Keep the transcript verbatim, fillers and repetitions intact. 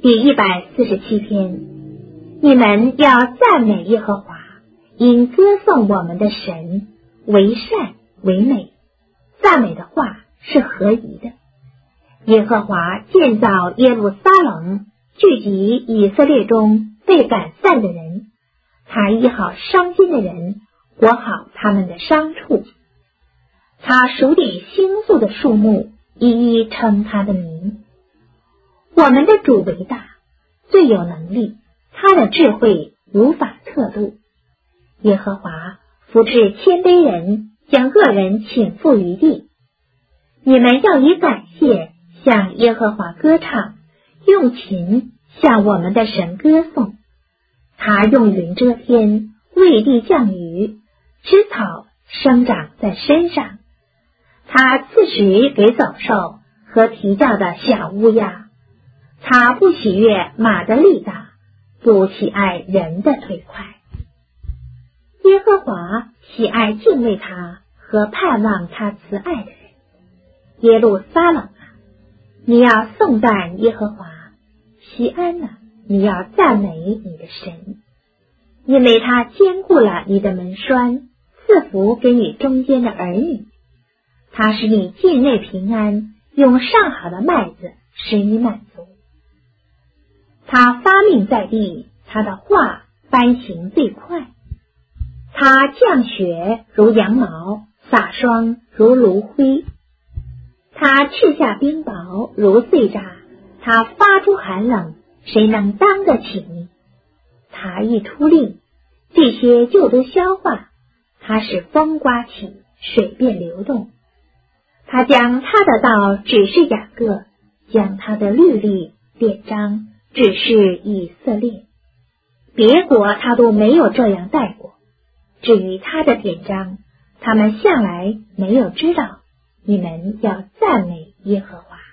第一百四十七篇，你们要赞美耶和华，因歌颂我们的神，为善为美。赞美的话是合宜的。耶和华建造耶路撒冷，聚集以色列中被赶散的人，他医好伤心的人，活好他们的伤处。他数点星宿的数目，一一称他的名。我们的主为大，最有能力，他的智慧无法测度。耶和华扶持谦卑人，将恶人倾覆于地。你们要以感谢向耶和华歌唱，用琴向我们的神歌颂。他用云遮天，为地降雨，使草生长在身上。他赐食给走兽和啼叫的小乌鸦。他不喜悦马的力大，不喜爱人的腿快。耶和华喜爱敬畏他和盼望他慈爱的人。耶路撒冷啊，你要颂赞耶和华；锡安啊，你要赞美你的神，因为他坚固了你的门栓，赐福给你中间的儿女。他使你境内平安，用上好的麦子使你满足。他发命在地，他的话颁行最快。他降雪如羊毛，洒霜如炉灰。他斥下冰雹如碎渣，他发出寒冷，谁能当得起你？他一出令，这些就都消化。他使风刮起，水便流动。他将他的道指示雅各，将他的律例典章指示以色列。别国他都没有这样待过。至于他的典章，他们向来没有知道。你们要赞美耶和华。